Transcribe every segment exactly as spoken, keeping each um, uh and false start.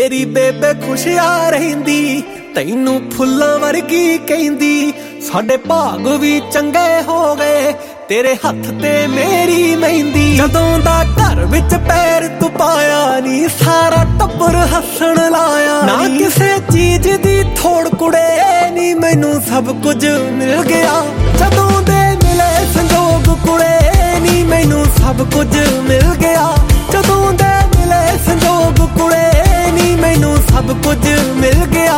तेरी बेबे खुशिया रहिंदी तैनू फुल्लां वर्गी कहंदी साडे भाग भी चंगे हो गए तेरे हथ ते मेरी मेहंदी। जदों दा घर विच पैर तू पाया नी सारा टब्बर हसन लाया ना किसे चीज दी थोड़ कुड़े नी मैनू सब कुछ मिल गया। जदों दे मिले संजोग कुड़े नी मैनू सब कुछ मिल गया। जदों दे मिले संजोग कुड़े नी मैनू सब कुछ मिल गया।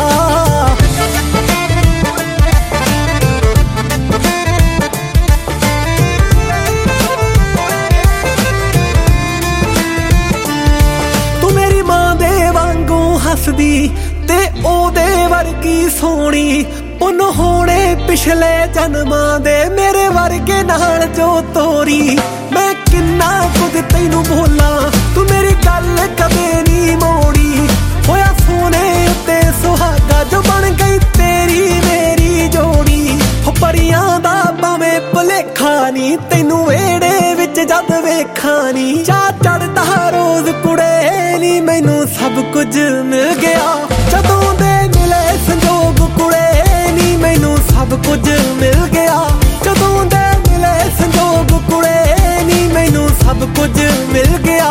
हसदी ते ओदे वर्गी सोनी उन होने पिछले जन्मां दे मेरे वर्गे नाल जो तोरी। मैं किन्ना कुछ तैनू बोला तू मेरी गल कदे नी मोड़ी। होया सोने ते सुहागा जो बन गई तेरी मेरी जोड़ी। हो परियां दा भावें भुलेखा नी तैनू वेड़े विच जद वेखा नी। चा चढ़दा रोज कुड़े नी मैनू सब कुछ मिल गया। जदों दे मिले संजोग कुड़े नी मैनू सब कुछ मिल गया। जदों दे मिले संजोग कुड़े नी मैनू सब कुछ मिल गया।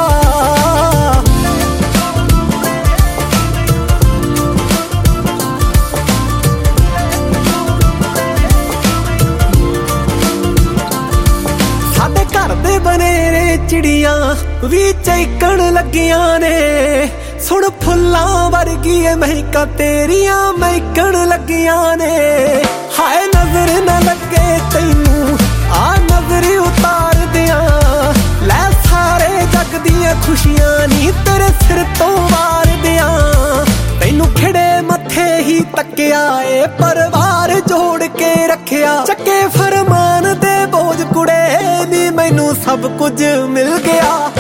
साडे घर दे बनेरे चिड़ियां भी चहकण लगियां ने सुन फुल्लां वर्गी महका तेरियां महकण लगियां ने। हाय नजर न लगे तैनू आ नजर उतार दियां लै सारे जग दियां खुशियां नी तेरे सिर तो वार दियां। तैनू खिड़े मथे ही तकिया ए परिवार जोड़ के रखिया। चक्के फरमान दे बोझ कुड़े नी मैनू सब कुछ मिल गया।